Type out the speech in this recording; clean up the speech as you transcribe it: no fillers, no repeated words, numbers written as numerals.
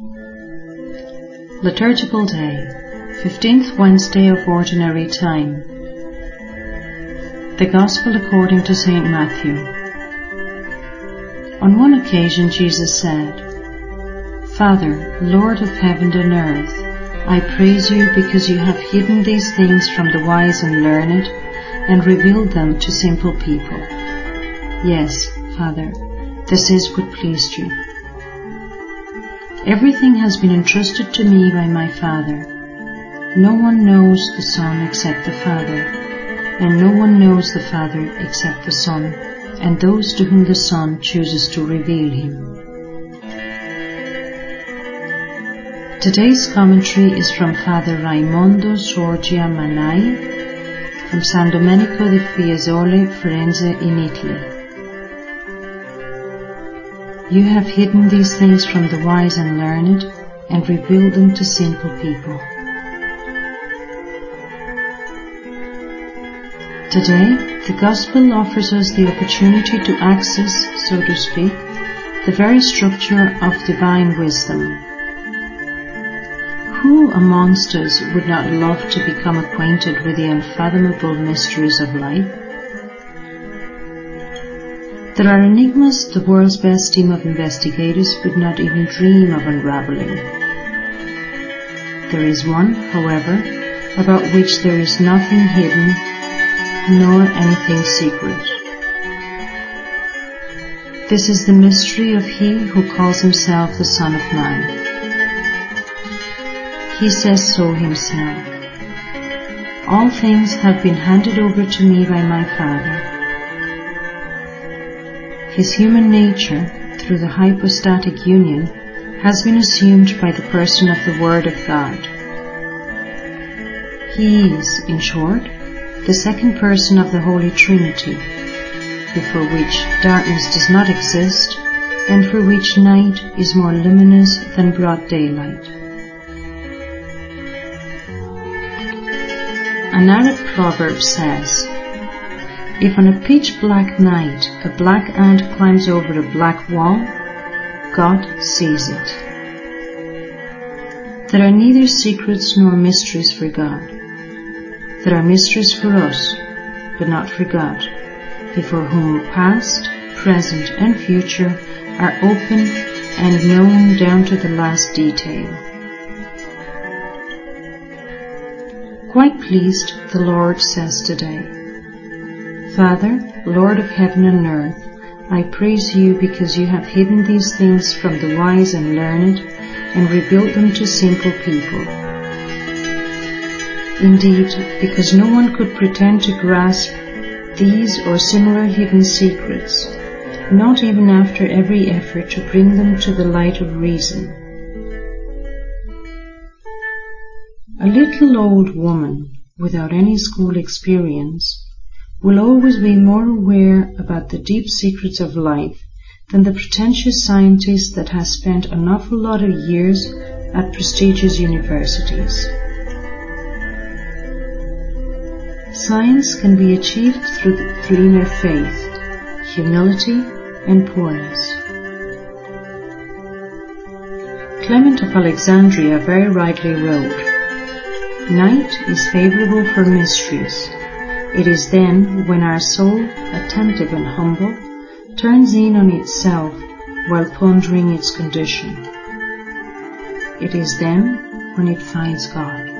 Liturgical Day, 15th Wednesday of Ordinary Time. The Gospel according to St. Matthew. On one occasion Jesus said, "Father, Lord of heaven and earth, I praise you because you have hidden these things from the wise and learned and revealed them to simple people. Yes, Father, this is what pleased you. Everything has been entrusted to me by my Father. No one knows the Son except the Father, and no one knows the Father except the Son, and those to whom the Son chooses to reveal him." Today's commentary is from Father Raimondo Sorgia Manai from San Domenico di Fiesole, Firenze in Italy. You have hidden these things from the wise and learned and revealed them to simple people. Today, the Gospel offers us the opportunity to access, so to speak, the very structure of divine wisdom. Who amongst us would not love to become acquainted with the unfathomable mysteries of life? There are enigmas the world's best team of investigators would not even dream of unraveling. There is one, however, about which there is nothing hidden, nor anything secret. This is the mystery of He who calls Himself the Son of Man. He says so Himself. All things have been handed over to me by my Father. His human nature, through the hypostatic union, has been assumed by the person of the Word of God. He is, in short, the second person of the Holy Trinity, before which darkness does not exist, and for which night is more luminous than broad daylight. An Arab proverb says, "If on a pitch-black night a black ant climbs over a black wall, God sees it." There are neither secrets nor mysteries for God. There are mysteries for us, but not for God, before whom past, present, and future are open and known down to the last detail. Quite pleased, the Lord says today, "Father, Lord of heaven and earth, I praise you because you have hidden these things from the wise and learned and revealed them to simple people." Indeed, because no one could pretend to grasp these or similar hidden secrets, not even after every effort to bring them to the light of reason. A little old woman, without any school experience, will always be more aware about the deep secrets of life than the pretentious scientist that has spent an awful lot of years at prestigious universities. Science can be achieved through inner faith, humility, and poorness. Clement of Alexandria very rightly wrote, "Night is favorable for mysteries. It is then when our soul, attentive and humble, turns in on itself while pondering its condition. It is then when it finds God."